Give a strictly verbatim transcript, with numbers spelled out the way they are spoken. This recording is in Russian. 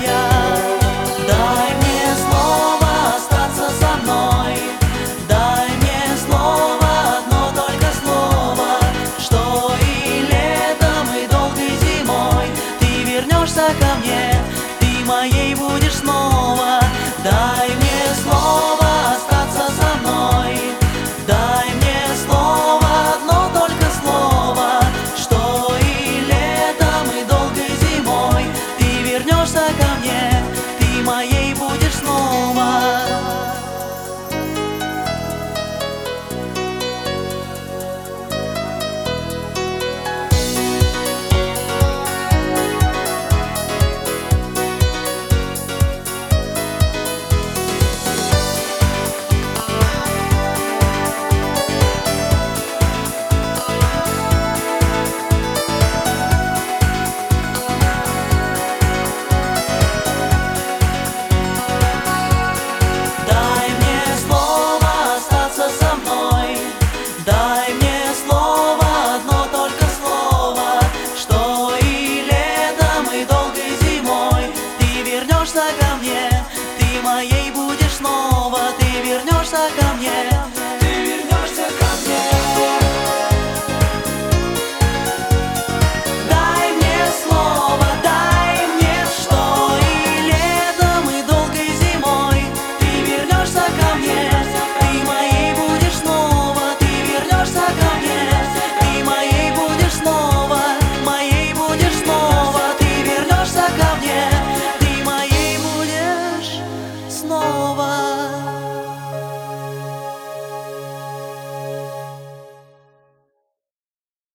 моя. Дай мне слово остаться со мной, дай мне слово, одно только слово, что и летом, и долгой зимой ты вернешься ко мне, ты моей будешь снова. Дай мне слово остаться со мной, дай мне слово, одно только слово, что и летом, и долгой зимой ты вернешься ко мне, ты моей будешь снова.